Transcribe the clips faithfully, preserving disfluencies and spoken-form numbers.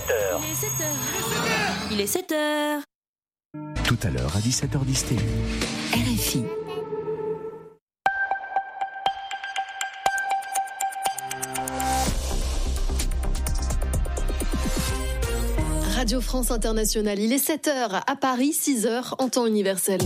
sept heures. Il est sept heures. Il est sept heures. Tout à l'heure à dix-sept heures dix T V. R F I. Radio France Internationale, il est sept heures à Paris, six heures en temps universel.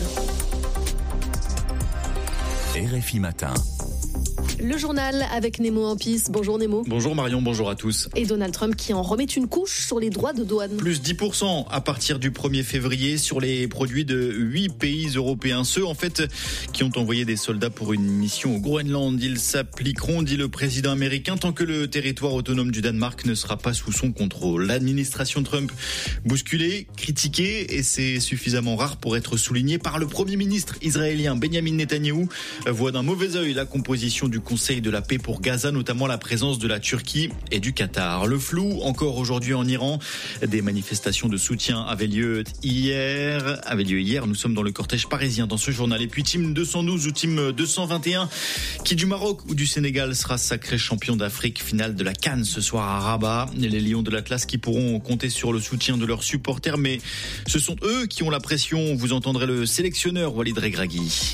R F I Matin. Le journal avec Nemo Ampis. Bonjour Nemo. Bonjour Marion, bonjour à tous. Et Donald Trump qui en remet une couche sur les droits de douane. Plus dix pour cent à partir du premier février sur les produits de huit pays européens. Ceux en fait qui ont envoyé des soldats pour une mission au Groenland. Ils s'appliqueront, dit le président américain, tant que le territoire autonome du Danemark ne sera pas sous son contrôle. L'administration Trump bousculée, critiquée, et c'est suffisamment rare pour être souligné par le premier ministre israélien Benjamin Netanyahou, voit d'un mauvais œil la composition du Conseil de la paix pour Gaza, notamment la présence de la Turquie et du Qatar. Le flou encore aujourd'hui en Iran. Des manifestations de soutien avaient lieu hier. Avaient lieu hier. Nous sommes dans le cortège parisien dans ce journal. Et puis Team deux cent douze ou Team deux cent vingt et un, qui du Maroc ou du Sénégal sera sacré champion d'Afrique, finale de la CAN ce soir à Rabat. Les Lions de l'Atlas qui pourront compter sur le soutien de leurs supporters, mais ce sont eux qui ont la pression. Vous entendrez le sélectionneur Walid Regragui.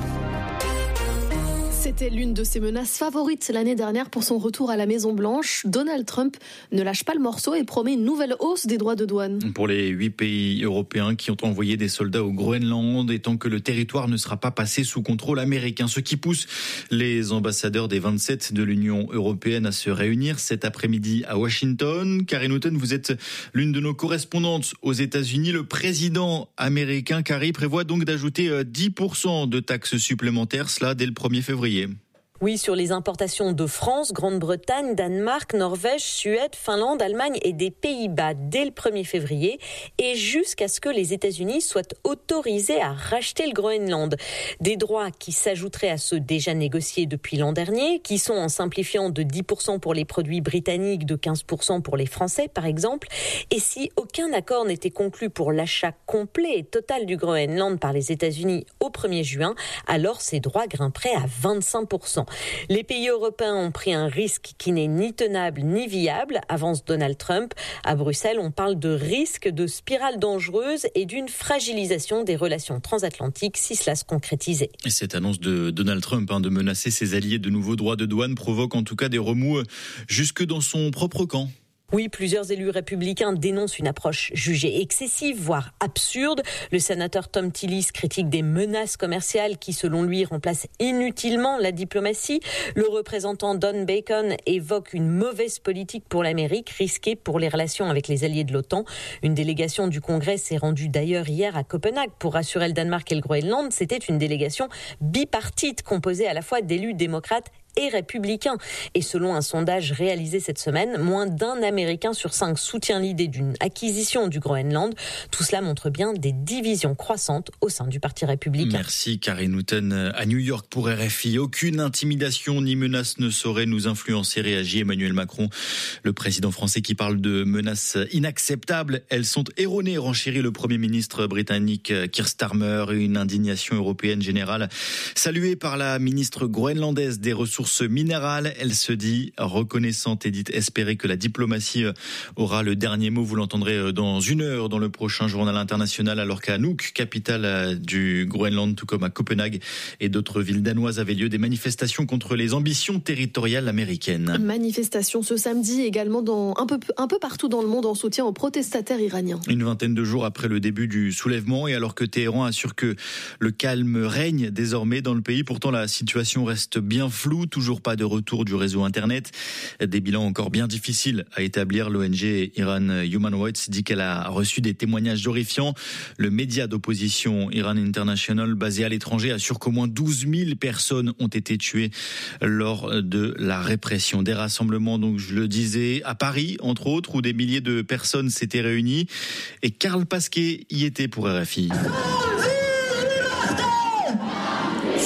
C'était l'une de ses menaces favorites l'année dernière pour son retour à la Maison-Blanche. Donald Trump ne lâche pas le morceau et promet une nouvelle hausse des droits de douane. Pour les huit pays européens qui ont envoyé des soldats au Groenland, et tant que le territoire ne sera pas passé sous contrôle américain, ce qui pousse les ambassadeurs des vingt-sept de l'Union européenne à se réunir cet après-midi à Washington. Carrie Newton, vous êtes l'une de nos correspondantes aux États-Unis. Le président américain, Carrie, prévoit donc d'ajouter dix pour cent de taxes supplémentaires, cela dès le premier février. Oui, sur les importations de France, Grande-Bretagne, Danemark, Norvège, Suède, Finlande, Allemagne et des Pays-Bas dès le premier février, et jusqu'à ce que les États-Unis soient autorisés à racheter le Groenland. Des droits qui s'ajouteraient à ceux déjà négociés depuis l'an dernier, qui sont en simplifiant de dix pour cent pour les produits britanniques, de quinze pour cent pour les Français par exemple. Et si aucun accord n'était conclu pour l'achat complet et total du Groenland par les États-Unis au premier juin, alors ces droits grimperaient à vingt-cinq pour cent. Les pays européens ont pris un risque qui n'est ni tenable ni viable, avance Donald Trump. À Bruxelles, on parle de risque de spirale dangereuse et d'une fragilisation des relations transatlantiques si cela se concrétisait. Et cette annonce de Donald Trump hein, de menacer ses alliés de nouveaux droits de douane provoque en tout cas des remous jusque dans son propre camp. Oui, plusieurs élus républicains dénoncent une approche jugée excessive, voire absurde. Le sénateur Tom Tillis critique des menaces commerciales qui, selon lui, remplacent inutilement la diplomatie. Le représentant Don Bacon évoque une mauvaise politique pour l'Amérique, risquée pour les relations avec les alliés de l'OTAN. Une délégation du Congrès s'est rendue d'ailleurs hier à Copenhague pour rassurer le Danemark et le Groenland. C'était une délégation bipartite composée à la fois d'élus démocrates et républicains. Et selon un sondage réalisé cette semaine, moins d'un Américain sur cinq soutient l'idée d'une acquisition du Groenland. Tout cela montre bien des divisions croissantes au sein du Parti républicain. Merci Carrie Newton. À New York pour R F I, aucune intimidation ni menace ne saurait nous influencer, réagit Emmanuel Macron. Le président français qui parle de menaces inacceptables. Elles sont erronées, renchérit le Premier ministre britannique Keir Starmer. Une indignation européenne générale saluée par la ministre groenlandaise des Ressources minérales. Elle se dit reconnaissante et dit espérer que la diplomatie aura le dernier mot. Vous l'entendrez dans une heure dans le prochain journal international, alors qu'à Nuuk, capitale du Groenland, tout comme à Copenhague et d'autres villes danoises, avaient lieu des manifestations contre les ambitions territoriales américaines. Manifestations ce samedi également dans un peu, un peu partout dans le monde en soutien aux protestataires iraniens. Une vingtaine de jours après le début du soulèvement et alors que Téhéran assure que le calme règne désormais dans le pays, pourtant la situation reste bien floue. Toujours pas de retour du réseau Internet. Des bilans encore bien difficiles à établir. L'O N G Iran Human Rights dit qu'elle a reçu des témoignages horrifiants. Le média d'opposition Iran International, basé à l'étranger, assure qu'au moins douze mille personnes ont été tuées lors de la répression. Des rassemblements, donc je le disais, à Paris, entre autres, où des milliers de personnes s'étaient réunies. Et Karl Pasquet y était pour R F I.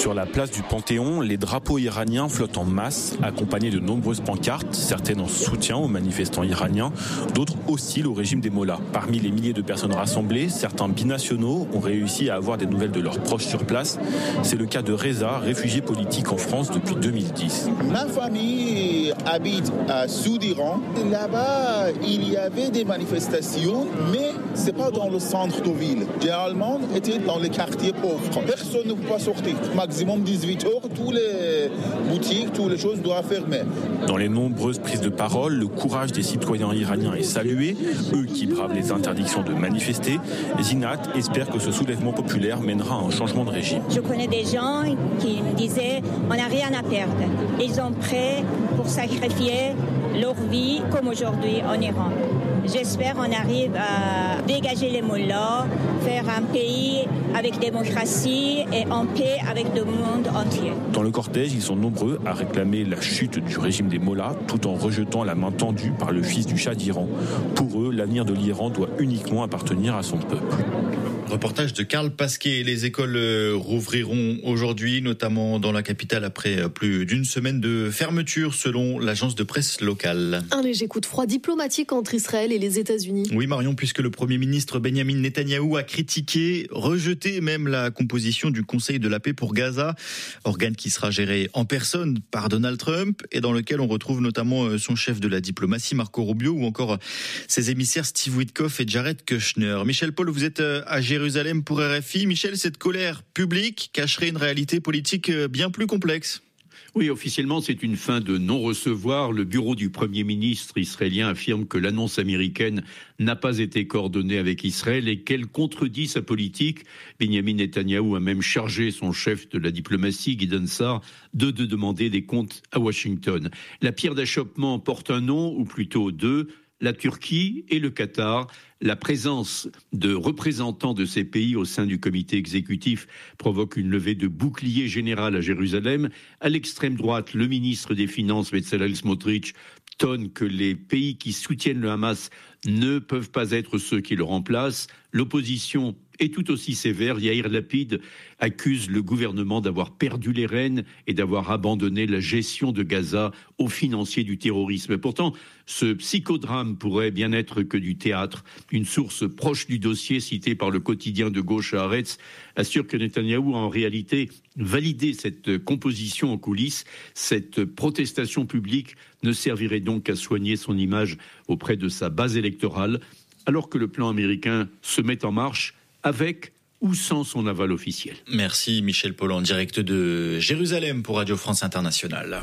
Sur la place du Panthéon, les drapeaux iraniens flottent en masse, accompagnés de nombreuses pancartes, certaines en soutien aux manifestants iraniens, d'autres hostiles au régime des mollahs. Parmi les milliers de personnes rassemblées, certains binationaux ont réussi à avoir des nouvelles de leurs proches sur place. C'est le cas de Reza, réfugié politique en France depuis deux mille dix. Ma famille habite à Sud-Iran. Là-bas, il y avait des manifestations, mais ce n'est pas dans le centre de ville. Généralement, c'était dans les quartiers pauvres. Personne ne peut pas sortir. Maximum dix-huit heures, toutes les boutiques, toutes les choses doivent fermer. Dans les nombreuses prises de parole, le courage des citoyens iraniens est salué, eux qui bravent les interdictions de manifester. Zinat espère que ce soulèvement populaire mènera à un changement de régime. Je connais des gens qui me disaient on n'a rien à perdre. Ils sont prêts pour sacrifier leur vie comme aujourd'hui en Iran. J'espère qu'on arrive à dégager les mollahs, faire un pays avec démocratie et en paix avec le monde entier. Dans le cortège, ils sont nombreux à réclamer la chute du régime des mollahs tout en rejetant la main tendue par le fils du Shah d'Iran. Pour eux, l'avenir de l'Iran doit uniquement appartenir à son peuple. Reportage de Karl Pasquet. Les écoles rouvriront aujourd'hui, notamment dans la capitale, après plus d'une semaine de fermeture, selon l'agence de presse locale. Un léger coup de froid diplomatique entre Israël et les États-Unis. Oui, Marion, puisque le Premier ministre Benjamin Netanyahou a critiqué, rejeté même la composition du Conseil de la paix pour Gaza, organe qui sera géré en personne par Donald Trump et dans lequel on retrouve notamment son chef de la diplomatie, Marco Rubio, ou encore ses émissaires Steve Witkoff et Jared Kushner. Michel Paul, vous êtes à Jérusalem pour R F I. Michel, cette colère publique cacherait une réalité politique bien plus complexe. Oui, officiellement, c'est une fin de non-recevoir. Le bureau du Premier ministre israélien affirme que l'annonce américaine n'a pas été coordonnée avec Israël et qu'elle contredit sa politique. Benjamin Netanyahou a même chargé son chef de la diplomatie, Gideon Sa'ar, de, de demander des comptes à Washington. La pierre d'achoppement porte un nom, ou plutôt deux, la Turquie et le Qatar. La présence de représentants de ces pays au sein du comité exécutif provoque une levée de bouclier général à Jérusalem. À l'extrême droite, le ministre des Finances, Bezalel Smotrich, tonne que les pays qui soutiennent le Hamas ne peuvent pas être ceux qui le remplacent. L'opposition est tout aussi sévère. Yair Lapid accuse le gouvernement d'avoir perdu les rênes et d'avoir abandonné la gestion de Gaza aux financiers du terrorisme. Pourtant, ce psychodrame pourrait bien être que du théâtre. Une source proche du dossier, citée par le quotidien de gauche Haaretz, assure que Netanyahou a en réalité validé cette composition en coulisses. Cette protestation publique ne servirait donc qu'à soigner son image auprès de sa base électorale, alors que le plan américain se met en marche avec ou sans son aval officiel. Merci Michel Paul en direct de Jérusalem pour Radio France Internationale.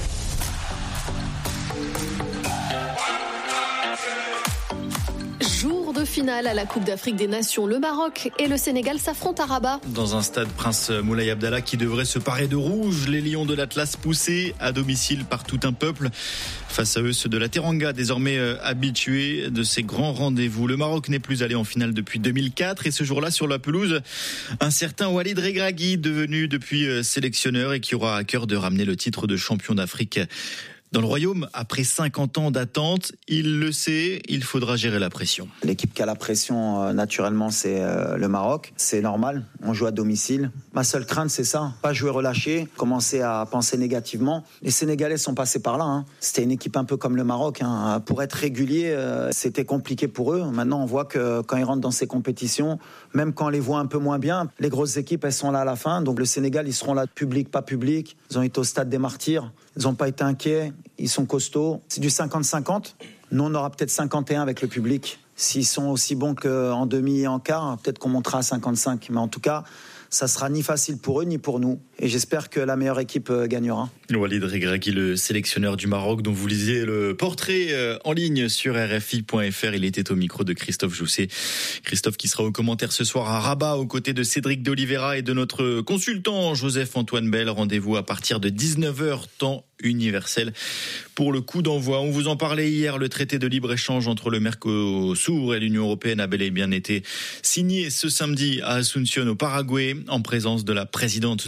Jour de finale à la Coupe d'Afrique des Nations. Le Maroc et le Sénégal s'affrontent à Rabat. Dans un stade Prince Moulay Abdallah qui devrait se parer de rouge, les Lions de l'Atlas poussés à domicile par tout un peuple. Face à eux, ceux de la Teranga, désormais habitués de ces grands rendez-vous. Le Maroc n'est plus allé en finale depuis deux mille quatre et ce jour-là, sur la pelouse, un certain Walid Regragui, devenu depuis sélectionneur et qui aura à cœur de ramener le titre de champion d'Afrique dans le royaume, après cinquante ans d'attente. Il le sait, il faudra gérer la pression. L'équipe qui a la pression, euh, naturellement, c'est euh, le Maroc. C'est normal, on joue à domicile. Ma seule crainte, c'est ça, pas jouer relâché, commencer à penser négativement. Les Sénégalais sont passés par là. Hein. C'était une équipe un peu comme le Maroc. Hein. Pour être régulier, euh, c'était compliqué pour eux. Maintenant, on voit que quand ils rentrent dans ces compétitions, même quand on les voit un peu moins bien, les grosses équipes, elles sont là à la fin. Donc le Sénégal, ils seront là, public, pas public. Ils ont été au stade des Martyrs. Ils n'ont pas été inquiets. Ils sont costauds. C'est du cinquante cinquante. Nous, on aura peut-être cinquante et un avec le public. S'ils sont aussi bons qu'en demi et en quart, peut-être qu'on montera à cinquante-cinq. Mais en tout cas, ça sera ni facile pour eux ni pour nous. Et j'espère que la meilleure équipe gagnera. Walid Regragui, le sélectionneur du Maroc, dont vous lisiez le portrait en ligne sur R F I point F R. Il était au micro de Christophe Jousset. Christophe qui sera au commentaire ce soir à Rabat, aux côtés de Cédric d'Oliveira et de notre consultant Joseph-Antoine Bell. Rendez-vous à partir de dix-neuf heures, temps universel, pour le coup d'envoi. On vous en parlait hier, le traité de libre-échange entre le Mercosur et l'Union européenne a bel et bien été signé ce samedi à Asunción, au Paraguay, en présence de la présidente de la Commission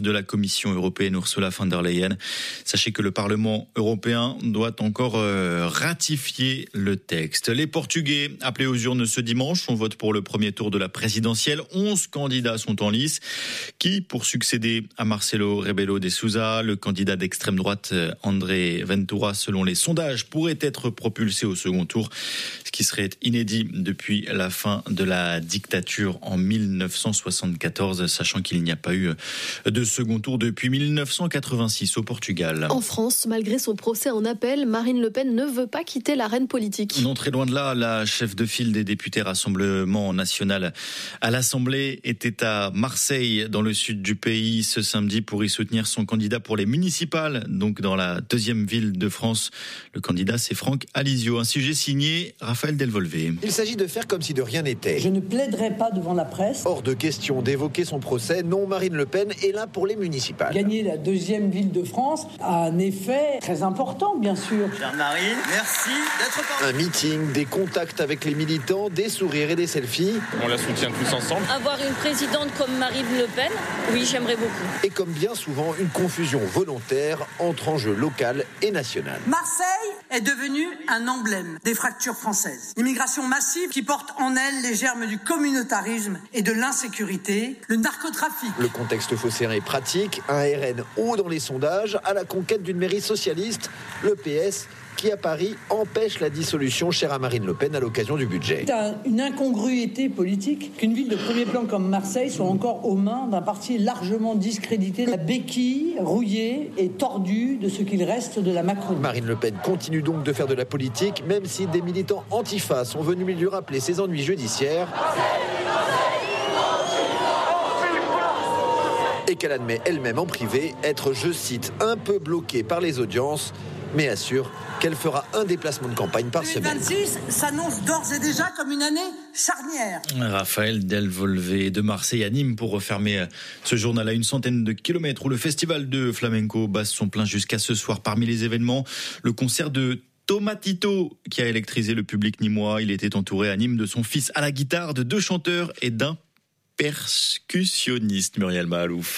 Commission européenne Ursula von der Leyen. Sachez que le Parlement européen doit encore euh, ratifier le texte. Les Portugais appelés aux urnes ce dimanche, on vote pour le premier tour de la présidentielle. onze candidats sont en lice. Qui pour succéder à Marcelo Rebelo de Sousa, le candidat d'extrême droite André Ventura, selon les sondages, pourrait être propulsé au second tour, ce qui serait inédit depuis la fin de la dictature en mille neuf cent soixante-quatorze, sachant qu'il n'y a pas eu de second tour depuis mille neuf cent quatre-vingt-six au Portugal. En France, malgré son procès en appel, Marine Le Pen ne veut pas quitter l'arène politique. Non, très loin de là, la chef de file des députés Rassemblement National à l'Assemblée était à Marseille, dans le sud du pays, ce samedi pour y soutenir son candidat pour les municipales, donc dans la deuxième ville de France. Le candidat, c'est Franck Alizio. Un sujet signé Raphaël Delvolvé. Il s'agit de faire comme si de rien n'était. Je ne plaiderai pas devant la presse. Hors de question d'évoquer son procès. Non, Marine Le Pen est là pour les municipales. Gagner la deuxième ville de France a un effet très important, bien sûr. Chère Marine, merci d'être parmi. Un meeting, des contacts avec les militants, des sourires et des selfies. On la soutient tous ensemble. Avoir une présidente comme Marine Le Pen, oui, j'aimerais beaucoup. Et comme bien souvent, une confusion volontaire entre enjeux local et national. Marseille est devenue un emblème des fractures françaises. L'immigration massive qui porte en elle les germes du communautarisme et de l'insécurité, le narcotrafic. Le contexte phocéen est pratique, un R N haut dans les sondages, à la conquête d'une mairie socialiste, le P S, qui à Paris empêche la dissolution chère à Marine Le Pen à l'occasion du budget. C'est une incongruité politique qu'une ville de premier plan comme Marseille soit encore aux mains d'un parti largement discrédité, la béquille rouillée et tordue de ce qu'il reste de la Macronie. Marine Le Pen continue donc de faire de la politique, même si des militants antifa sont venus lui rappeler ses ennuis judiciaires. Et qu'elle admet elle-même en privé être, je cite, un peu bloquée par les audiences, mais assure qu'elle fera un déplacement de campagne par semaine. deux mille vingt-six s'annonce d'ores et déjà comme une année charnière. Raphaël Delvolvé de Marseille à Nîmes pour refermer ce journal à une centaine de kilomètres où le festival de flamenco bat son plein jusqu'à ce soir. Parmi les événements, le concert de Tomatito qui a électrisé le public nîmois. Il était entouré à Nîmes de son fils à la guitare, de deux chanteurs et d'un percussionniste, Muriel Mahalouf.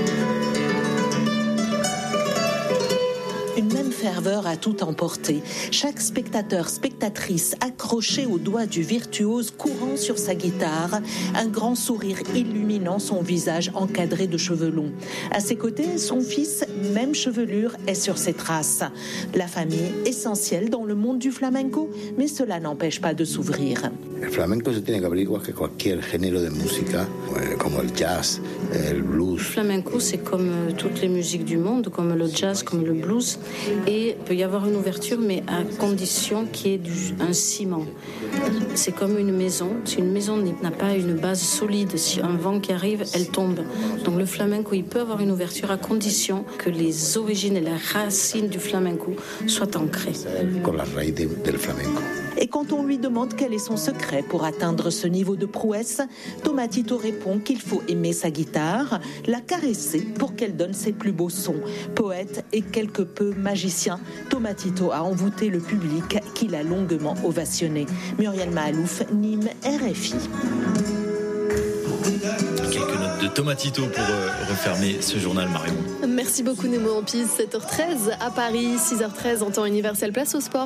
Une même ferveur a tout emporté. Chaque spectateur, spectatrice accroché au doigt du virtuose courant sur sa guitare, un grand sourire illuminant son visage encadré de cheveux longs. À ses côtés, son fils, même chevelure, est sur ses traces. La famille, essentielle dans le monde du flamenco, mais cela n'empêche pas de s'ouvrir. El flamenco se tiene que abrir igual que cualquier género de música, como el jazz, el blues. Le flamenco, c'est comme toutes les musiques du monde, comme le jazz, comme le blues. Et il peut y avoir une ouverture, mais à condition qu'il y ait du, un ciment. C'est comme une maison. Si une maison n'a pas une base solide, si un vent qui arrive, elle tombe. Donc le flamenco, il peut avoir une ouverture à condition que les origines et les racines du flamenco soient ancrées. Con la raíz de, del flamenco. Et quand on lui demande quel est son secret pour atteindre ce niveau de prouesse, Tomatito répond qu'il faut aimer sa guitare, la caresser pour qu'elle donne ses plus beaux sons. Poète et quelque peu magicien, Tomatito a envoûté le public qu'il a longuement ovationné. Muriel Mahalouf, Nîmes, R F I. Quelques notes de Tomatito pour euh, refermer ce journal, Marion. Merci beaucoup Nemo en Pise, sept heures treize à Paris, six heures treize en temps universel, place au sport.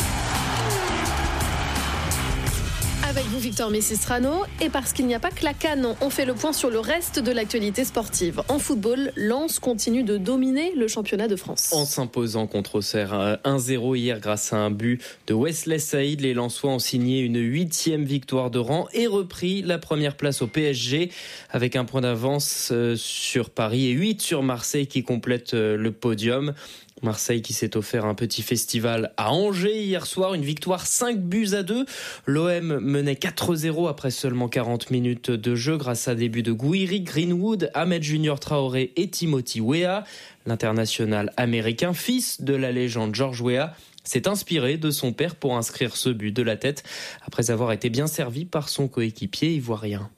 Avec vous Victor Messistrano, et parce qu'il n'y a pas que la CAN, on fait le point sur le reste de l'actualité sportive. En football, Lens continue de dominer le championnat de France. En s'imposant contre Auxerre un zéro hier grâce à un but de Wesley Saïd, les Lensois ont signé une huitième victoire de rang et repris la première place au P S G avec un point d'avance sur Paris et huit sur Marseille qui complètent le podium. Marseille qui s'est offert un petit festival à Angers hier soir, une victoire cinq buts à deux. L'O M menait quatre zéro après seulement quarante minutes de jeu grâce à des buts de Gouiri, Greenwood, Ahmed Junior Traoré et Timothy Weah. L'international américain, fils de la légende George Weah, s'est inspiré de son père pour inscrire ce but de la tête après avoir été bien servi par son coéquipier ivoirien.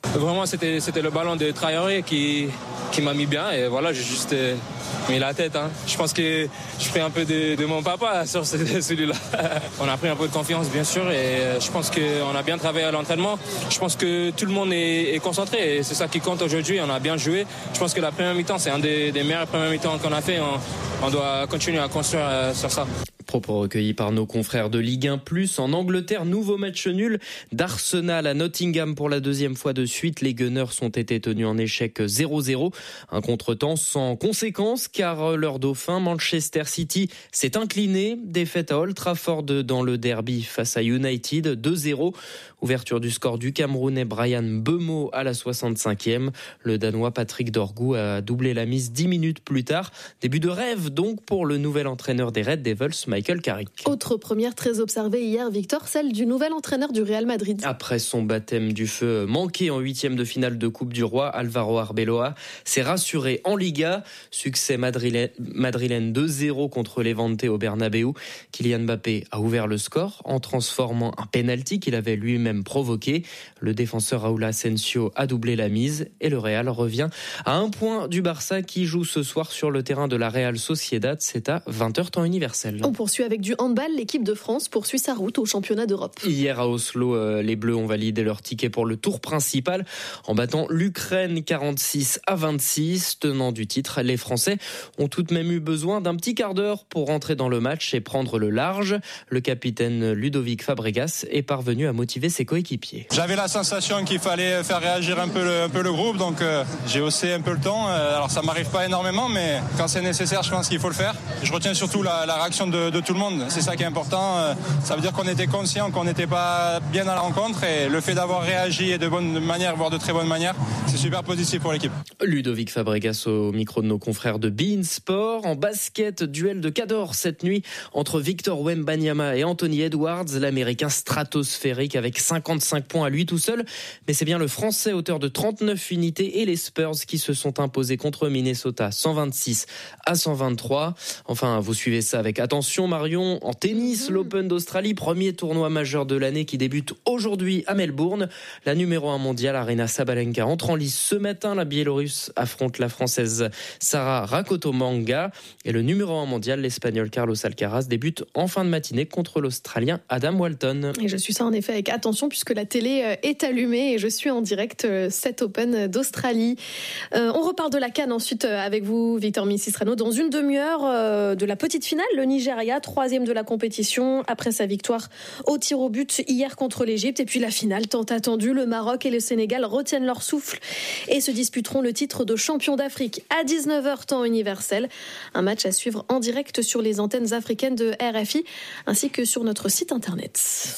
Vraiment, c'était, c'était le ballon de Traoré qui, qui m'a mis bien et voilà, j'ai juste euh, mis la tête. Hein. Je pense que je fais un peu de, de mon papa sur celui-là. On a pris un peu de confiance, bien sûr, et je pense qu'on a bien travaillé à l'entraînement. Je pense que tout le monde est, est concentré et c'est ça qui compte aujourd'hui. On a bien joué. Je pense que la première mi-temps, c'est un des, des meilleurs premières mi-temps qu'on a fait. On, on doit continuer à construire euh, sur ça. Propos recueillis par nos confrères de Ligue un plus. En Angleterre, nouveau match nul d'Arsenal à Nottingham pour la deuxième fois de suite. Les Gunners ont été tenus en échec zéro zéro. Un contretemps sans conséquence car leur dauphin Manchester City s'est incliné. Défaite à Old Trafford dans le derby face à United deux zéro. Ouverture du score du Camerounais Brian Mbeumo à la soixante-cinquième. Le Danois Patrick Dorgu a doublé la mise dix minutes plus tard. Début de rêve donc pour le nouvel entraîneur des Red Devils, Michael Carrick. Autre première très observée hier, Victor, celle du nouvel entraîneur du Real Madrid. Après son baptême du feu manqué en huitième de finale de Coupe du Roi, Alvaro Arbeloa s'est rassuré en Liga. Succès madrilène, madrilène deux zéro contre Levante au Bernabéu. Kylian Mbappé a ouvert le score en transformant un penalty qu'il avait lui-même provoqué. Le défenseur Raúl Asensio a doublé la mise et le Real revient à un point du Barça qui joue ce soir sur le terrain de la Real Sociedad. C'est à vingt heures temps universel. On poursuit avec du handball. L'équipe de France poursuit sa route au championnat d'Europe. Hier à Oslo, les Bleus ont validé leur ticket pour le tour principal en battant l'Ukraine quarante-six à vingt-six, tenant du titre. Les Français ont tout de même eu besoin d'un petit quart d'heure pour rentrer dans le match et prendre le large. Le capitaine Ludovic Fabregas est parvenu à motiver ses coéquipiers. J'avais la sensation qu'il fallait faire réagir un peu le, un peu le groupe, donc euh, j'ai haussé un peu le ton. Euh, alors ça m'arrive pas énormément, mais quand c'est nécessaire, je pense qu'il faut le faire. Je retiens surtout la, la réaction de, de tout le monde. C'est ça qui est important. Euh, ça veut dire qu'on était conscient qu'on n'était pas bien à la rencontre et le fait d'avoir réagi de bonne manière, voire de très bonne manière, c'est super positif pour l'équipe. Ludovic Fabregas au micro de nos confrères de beIN Sport. En basket, duel de Cador cette nuit entre Victor Wembanyama et Anthony Edwards, l'Américain stratosphérique avec cinquante-cinq points à lui tout seul. Mais c'est bien le Français auteur de trente-neuf unités et les Spurs qui se sont imposés contre Minnesota cent vingt-six à cent vingt-trois. Enfin, vous suivez ça avec attention, Marion. En tennis, l'Open d'Australie, premier tournoi majeur de l'année qui débute aujourd'hui à Melbourne. La numéro un mondiale, Aryna Sabalenka, entre en lice ce matin. La Biélorusse affronte la Française Sara Rakotomanga. Et le numéro un mondial, l'Espagnol Carlos Alcaraz, débute en fin de matinée contre l'Australien Adam Walton. Et je suis ça en effet avec attention puisque la télé est allumée et je suis en direct cet Open d'Australie. Euh, on reparle de la CAN ensuite avec vous, Victor Misistrano, dans une demi-heure euh, de la petite finale. Le Nigeria, troisième de la compétition après sa victoire au tir au but hier contre l'Égypte. Et puis la finale tant attendue, le Maroc et le Sénégal retiennent leur souffle et se disputeront le titre de champion d'Afrique à dix-neuf heures temps universel. Un match à suivre en direct sur les antennes africaines de R F I ainsi que sur notre site internet.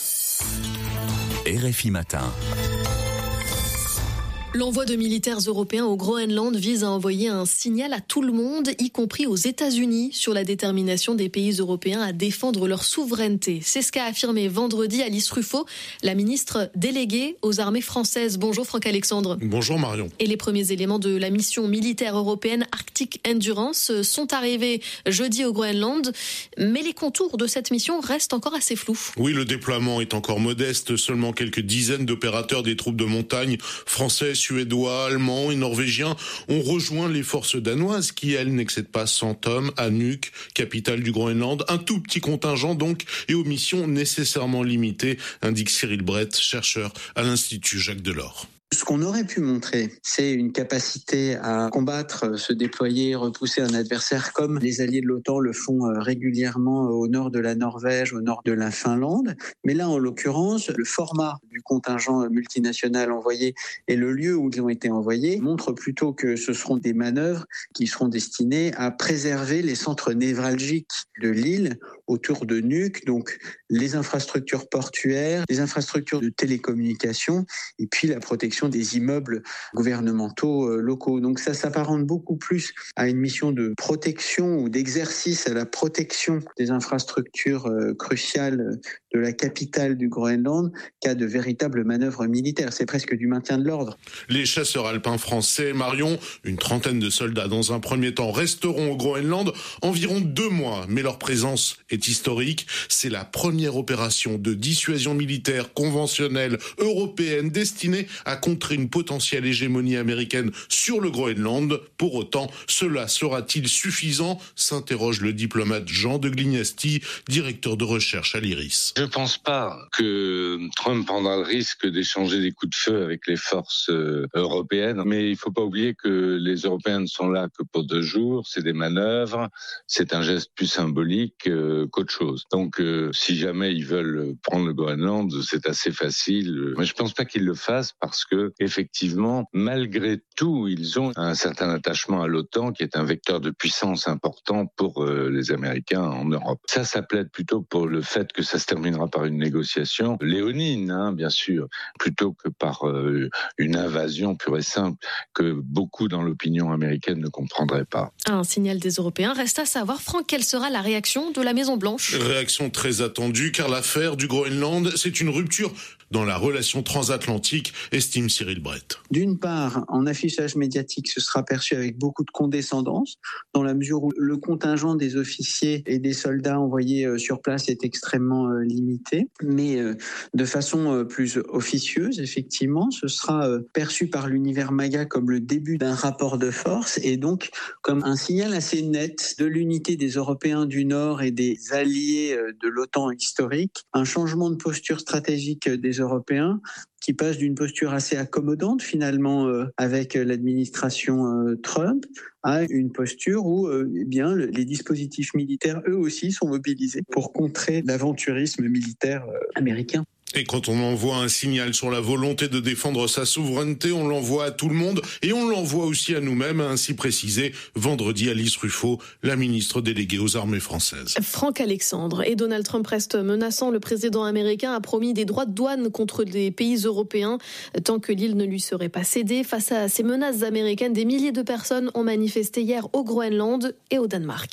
R F I Matin. L'envoi de militaires européens au Groenland vise à envoyer un signal à tout le monde, y compris aux États-Unis, sur la détermination des pays européens à défendre leur souveraineté. C'est ce qu'a affirmé vendredi Alice Ruffo, la ministre déléguée aux armées françaises. Bonjour Franck Alexandre. Bonjour Marion. Et les premiers éléments de la mission militaire européenne Arctic Endurance sont arrivés jeudi au Groenland, mais les contours de cette mission restent encore assez flous. Oui, le déploiement est encore modeste, seulement quelques dizaines d'opérateurs des troupes de montagne français, Suédois, Allemands et Norvégiens ont rejoint les forces danoises qui, elles, n'excèdent pas cent hommes à Nuuk, capitale du Groenland. Un tout petit contingent donc et aux missions nécessairement limitées, indique Cyril Brett, chercheur à l'Institut Jacques Delors. Ce qu'on aurait pu montrer, c'est une capacité à combattre, se déployer, repousser un adversaire comme les alliés de l'OTAN le font régulièrement au nord de la Norvège, au nord de la Finlande. Mais là, en l'occurrence, le format du contingent multinational envoyé et le lieu où ils ont été envoyés montrent plutôt que ce seront des manœuvres qui seront destinées à préserver les centres névralgiques de l'île autour de Nuuk, donc les infrastructures portuaires, les infrastructures de télécommunications et puis la protection des immeubles gouvernementaux euh, locaux. Donc ça s'apparente beaucoup plus à une mission de protection ou d'exercice à la protection des infrastructures euh, cruciales de la capitale du Groenland qu'à de véritables manœuvres militaires. C'est presque du maintien de l'ordre. Les chasseurs alpins français, Marion, une trentaine de soldats dans un premier temps resteront au Groenland environ deux mois, mais leur présence est historique. C'est la première opération de dissuasion militaire conventionnelle européenne destinée à contrer une potentielle hégémonie américaine sur le Groenland. Pour autant, cela sera-t-il suffisant ? S'interroge le diplomate Jean de Glignasti, directeur de recherche à l'IRIS. Je ne pense pas que Trump prendra le risque d'échanger des coups de feu avec les forces euh, européennes, mais il ne faut pas oublier que les Européens ne sont là que pour deux jours, c'est des manœuvres, c'est un geste plus symbolique euh, qu'autre chose. Donc euh, si jamais ils veulent prendre le Groenland, c'est assez facile, mais je ne pense pas qu'ils le fassent parce que effectivement, malgré tout, ils ont un certain attachement à l'OTAN qui est un vecteur de puissance important pour euh, les Américains en Europe. Ça, ça plaide plutôt pour le fait que ça se terminera par une négociation léonine, hein, bien sûr, plutôt que par euh, une invasion pure et simple que beaucoup dans l'opinion américaine ne comprendraient pas. Un signal des Européens. Reste à savoir, Franck, quelle sera la réaction de la Maison-Blanche ? Réaction très attendue, car l'affaire du Groenland, c'est une rupture dans la relation transatlantique, estime Cyril Brett. D'une part, en affichage médiatique, ce sera perçu avec beaucoup de condescendance, dans la mesure où le contingent des officiers et des soldats envoyés sur place est extrêmement limité. Mais de façon plus officieuse, effectivement, ce sera perçu par l'univers MAGA comme le début d'un rapport de force et donc comme un signal assez net de l'unité des Européens du Nord et des alliés de l'OTAN historique, un changement de posture stratégique des Européens qui passe d'une posture assez accommodante finalement euh, avec l'administration euh, Trump à une posture où euh, eh bien, le, les dispositifs militaires eux aussi sont mobilisés pour contrer l'aventurisme militaire euh, américain. Et quand on envoie un signal sur la volonté de défendre sa souveraineté, on l'envoie à tout le monde et on l'envoie aussi à nous-mêmes, a ainsi précisé vendredi Alice Ruffo, la ministre déléguée aux armées françaises. Franck Alexandre et Donald Trump restent menaçants. Le président américain a promis des droits de douane contre des pays européens tant que l'île ne lui serait pas cédée. Face à ces menaces américaines, des milliers de personnes ont manifesté hier au Groenland et au Danemark.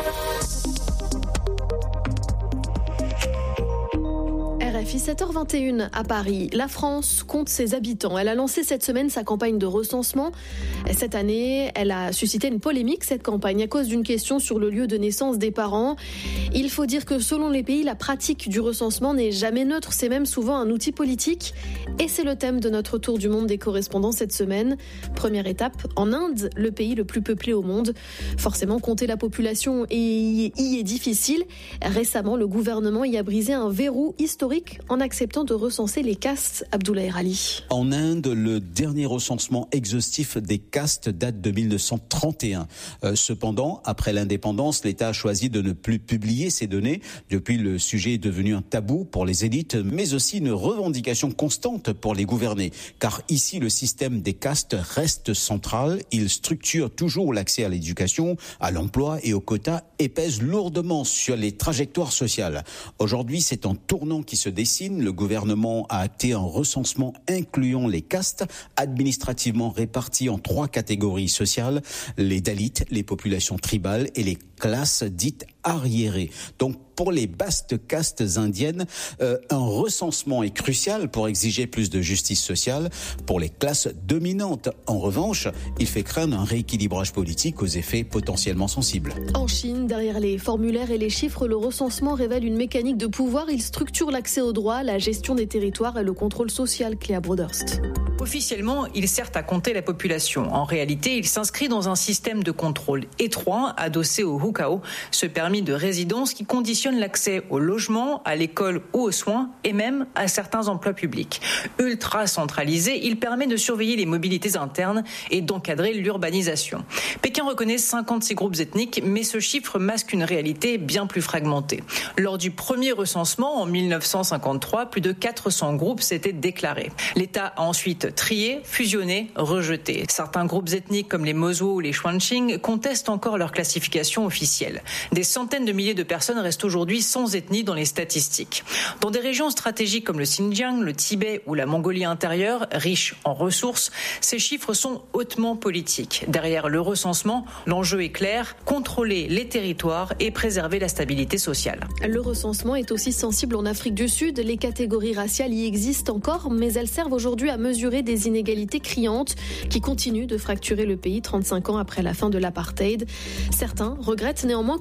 R F I sept heures vingt et une à Paris. La France compte ses habitants. Elle a lancé cette semaine sa campagne de recensement. Cette année, elle a suscité une polémique, cette campagne, à cause d'une question sur le lieu de naissance des parents. Il faut dire que selon les pays, la pratique du recensement n'est jamais neutre. C'est même souvent un outil politique. Et c'est le thème de notre tour du monde des correspondants cette semaine. Première étape, en Inde, le pays le plus peuplé au monde. Forcément, compter la population y est difficile. Récemment, le gouvernement y a brisé un verrou historique en acceptant de recenser les castes. Abdoulaye Rali. En Inde, le dernier recensement exhaustif des castes date de mille neuf cent trente et un. Euh, cependant, après l'indépendance, l'État a choisi de ne plus publier ces données. Depuis, le sujet est devenu un tabou pour les élites, mais aussi une revendication constante pour les gouvernés. Car ici, le système des castes reste central. Il structure toujours l'accès à l'éducation, à l'emploi et aux quotas et pèse lourdement sur les trajectoires sociales. Aujourd'hui, c'est un tournant qui se dessine. Le gouvernement a acté un recensement incluant les castes, administrativement répartis en trois catégories sociales, les Dalits, les populations tribales et les classes dites arriérées. Donc, pour les bastes castes indiennes, euh, un recensement est crucial pour exiger plus de justice sociale. Pour les classes dominantes, en revanche, il fait craindre un rééquilibrage politique aux effets potentiellement sensibles. En Chine, derrière les formulaires et les chiffres, le recensement révèle une mécanique de pouvoir. Il structure l'accès aux droits, la gestion des territoires et le contrôle social. Cléa Broderst. Officiellement, il sert à compter la population. En réalité, il s'inscrit dans un système de contrôle étroit, adossé au Hukou, ce permis de résidence qui conditionne l'accès au logement, à l'école ou aux soins, et même à certains emplois publics. Ultra centralisé, il permet de surveiller les mobilités internes et d'encadrer l'urbanisation. Pékin reconnaît cinquante-six groupes ethniques, mais ce chiffre masque une réalité bien plus fragmentée. Lors du premier recensement, en mille neuf cent cinquante-trois, plus de quatre cents groupes s'étaient déclarés. L'État a ensuite trié, fusionné, rejeté. Certains groupes ethniques comme les Mozo ou les Xuanqing contestent encore leur classification officielle. Des centaines de milliers de personnes restent aujourd'hui sans ethnie dans les statistiques. Dans des régions stratégiques comme le Xinjiang, le Tibet ou la Mongolie intérieure, riches en ressources, ces chiffres sont hautement politiques. Derrière le recensement, l'enjeu est clair, contrôler les territoires et préserver la stabilité sociale. Le recensement est aussi sensible en Afrique du Sud. Les catégories raciales y existent encore, mais elles servent aujourd'hui à mesurer des inégalités criantes qui continuent de fracturer le pays trente-cinq ans après la fin de l'apartheid. Certains regrettent néanmoins que plusieurs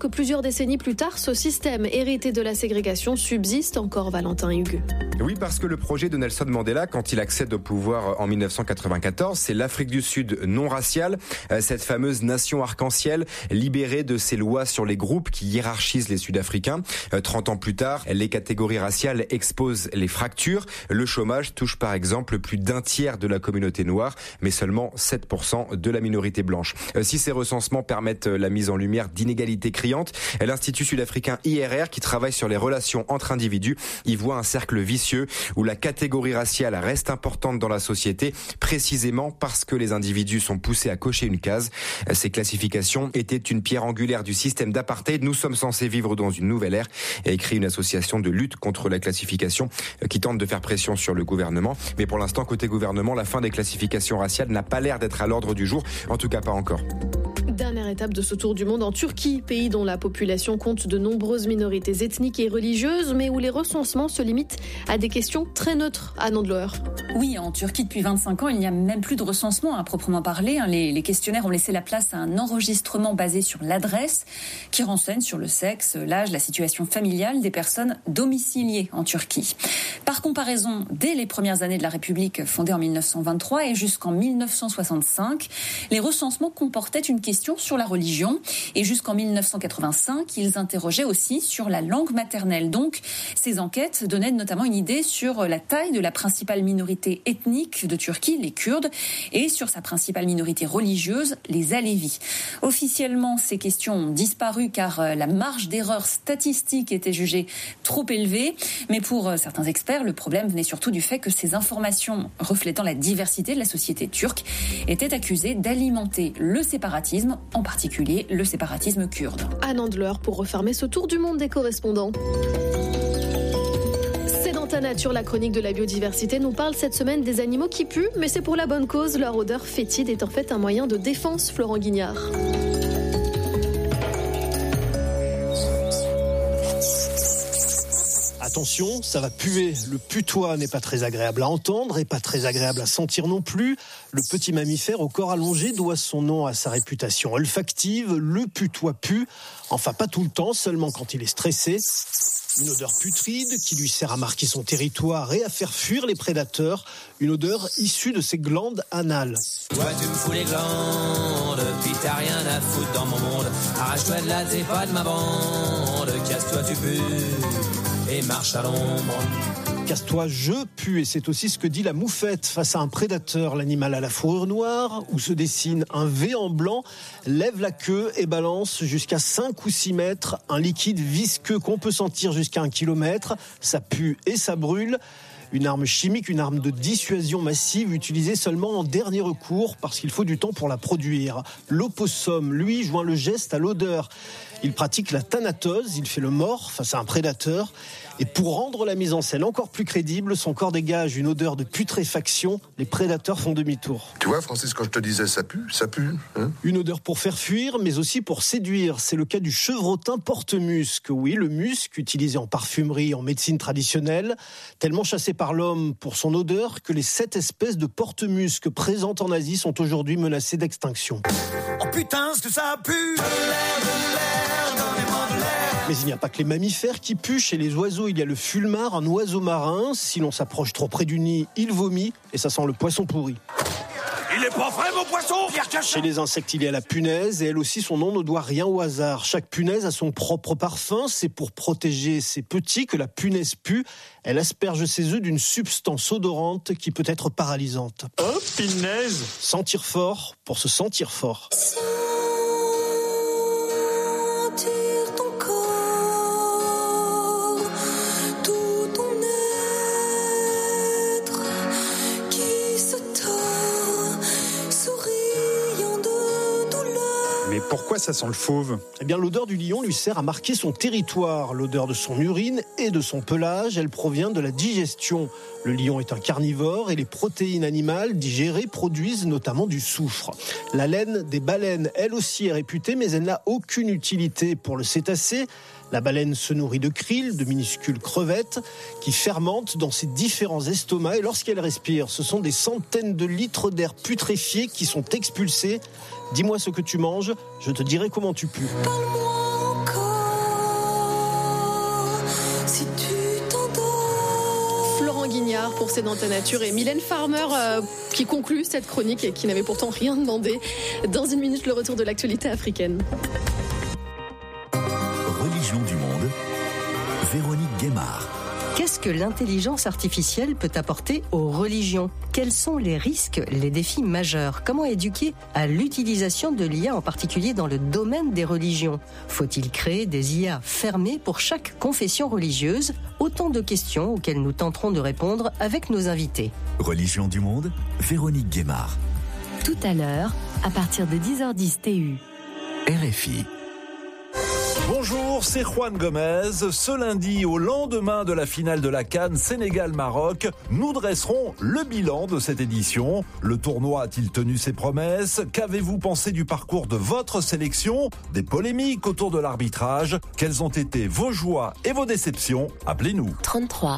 décennies plus tard, ce système hérité de la ségrégation subsiste encore, Valentin Hugues. Oui, parce que le projet de Nelson Mandela, quand il accède au pouvoir en dix-neuf cent quatre-vingt-quatorze, c'est l'Afrique du Sud non raciale, cette fameuse nation arc-en-ciel libérée de ces lois sur les groupes qui hiérarchisent les Sud-Africains. trente ans plus tard, les catégories raciales exposent les fractures. Le chômage touche par exemple plus d'un tiers de la communauté noire, mais seulement sept pour cent de la minorité blanche. Si ces recensements permettent la mise en lumière d'inégalités criantes, l'Institut sud-africain I R R, qui travaille sur les relations entre individus, y voit un cercle vicieux où la catégorie raciale reste importante dans la société, précisément parce que les individus sont poussés à cocher une case. Ces classifications étaient une pierre angulaire du système d'apartheid. Nous sommes censés vivre dans une nouvelle ère, a écrit une association de lutte contre la classification qui tente de faire pression sur le gouvernement. Mais pour l'instant, côté gouvernement, la fin des classifications raciales n'a pas l'air d'être à l'ordre du jour, en tout cas pas encore. Dernière étape de ce tour du monde en Turquie, pays dont la population compte de nombreuses minorités ethniques et religieuses, mais où les recensements se limitent à des questions très neutres. Anne Andlauer. Oui, en Turquie, depuis vingt-cinq ans, il n'y a même plus de recensement à proprement parler. Les, les questionnaires ont laissé la place à un enregistrement basé sur l'adresse qui renseigne sur le sexe, l'âge, la situation familiale des personnes domiciliées en Turquie. Par comparaison, dès les premières années de la République fondée en dix-neuf cent vingt-trois et jusqu'en dix-neuf cent soixante-cinq, les recensements comportaient une question sur la religion et jusqu'en dix-neuf cent quatre-vingt-cinq, ils interrogeaient aussi sur la langue maternelle. Donc, ces enquêtes donnaient notamment une idée sur la taille de la principale minorité ethnique de Turquie, les Kurdes, et sur sa principale minorité religieuse, les Alévis. Officiellement, ces questions ont disparu car la marge d'erreur statistique était jugée trop élevée, mais pour certains experts, le problème venait surtout du fait que ces informations reflétant la diversité de la société turque étaient accusées d'alimenter le séparatisme, en particulier le séparatisme kurde. Anne Andler pour refermer ce tour du monde des correspondants. C'est dans Ta Nature, la chronique de la biodiversité nous parle cette semaine des animaux qui puent, mais c'est pour la bonne cause. Leur odeur fétide est en fait un moyen de défense, Florent Guignard. Attention, ça va puer. Le putois n'est pas très agréable à entendre et pas très agréable à sentir non plus. Le petit mammifère au corps allongé doit son nom à sa réputation olfactive. Le putois pue, enfin pas tout le temps, seulement quand il est stressé. Une odeur putride qui lui sert à marquer son territoire et à faire fuir les prédateurs. Une odeur issue de ses glandes anales. Toi tu me fous les glandes, puis t'as rien à foutre dans mon monde. Arrache-toi de là, t'es pas de ma bande. Casse-toi, tu pues, et marche à l'ombre. Casse-toi, je pue, et c'est aussi ce que dit la moufette face à un prédateur. L'animal à la fourrure noire, où se dessine un V en blanc, lève la queue et balance jusqu'à cinq ou six mètres, un liquide visqueux qu'on peut sentir jusqu'à un kilomètre. Ça pue et ça brûle. Une arme chimique, une arme de dissuasion massive utilisée seulement en dernier recours parce qu'il faut du temps pour la produire. L'opossum, lui, joint le geste à l'odeur. Il pratique la thanatose, il fait le mort face à un prédateur. Et pour rendre la mise en scène encore plus crédible, son corps dégage une odeur de putréfaction. Les prédateurs font demi-tour. Tu vois, Francis, quand je te disais ça pue, ça pue. Hein, une odeur pour faire fuir, mais aussi pour séduire. C'est le cas du chevrotin porte-musc. Oui, le musc, utilisé en parfumerie, en médecine traditionnelle, tellement chassé par l'homme pour son odeur que les sept espèces de porte-musc présentes en Asie sont aujourd'hui menacées d'extinction. Oh putain, ce que ça pue! De l'air, de l'air, donnez-moi de l'air. Mais il n'y a pas que les mammifères qui puent. Chez les oiseaux, il y a le fulmar, un oiseau marin. Si l'on s'approche trop près du nid, il vomit et ça sent le poisson pourri. Il est pas frais, mon poisson! Chez les insectes, il y a la punaise et elle aussi, son nom ne doit rien au hasard. Chaque punaise a son propre parfum. C'est pour protéger ses petits que la punaise pue. Elle asperge ses œufs d'une substance odorante qui peut être paralysante. Oh, punaise! Sentir fort pour se sentir fort. Mais pourquoi ça sent le fauve ? Eh bien, l'odeur du lion lui sert à marquer son territoire. L'odeur de son urine et de son pelage, elle provient de la digestion. Le lion est un carnivore et les protéines animales digérées produisent notamment du soufre. La laine des baleines, elle aussi, est réputée, mais elle n'a aucune utilité pour le cétacé. La baleine se nourrit de krill, de minuscules crevettes, qui fermentent dans ses différents estomacs. Et lorsqu'elle respire, ce sont des centaines de litres d'air putréfié qui sont expulsés. Dis-moi ce que tu manges, je te dirai comment tu pues. Parle-moi encore. Guémard pour C'est dans ta nature et Mylène Farmer euh, qui conclut cette chronique et qui n'avait pourtant rien demandé. Dans une minute, le retour de l'actualité africaine. Religion du monde, Véronique Guémard. Qu'est-ce que l'intelligence artificielle peut apporter aux religions ? Quels sont les risques, les défis majeurs ? Comment éduquer à l'utilisation de l'I A, en particulier dans le domaine des religions ? Faut-il créer des I A fermées pour chaque confession religieuse ? Autant de questions auxquelles nous tenterons de répondre avec nos invités. Religion du monde, Véronique Guémard. Tout à l'heure, à partir de dix heures dix T U. R F I. Bonjour, c'est Juan Gomez. Ce lundi, au lendemain de la finale de la CAN Sénégal-Maroc, nous dresserons le bilan de cette édition. Le tournoi a-t-il tenu ses promesses ? Qu'avez-vous pensé du parcours de votre sélection ? Des polémiques autour de l'arbitrage ? Quelles ont été vos joies et vos déceptions ? Appelez-nous. trente-trois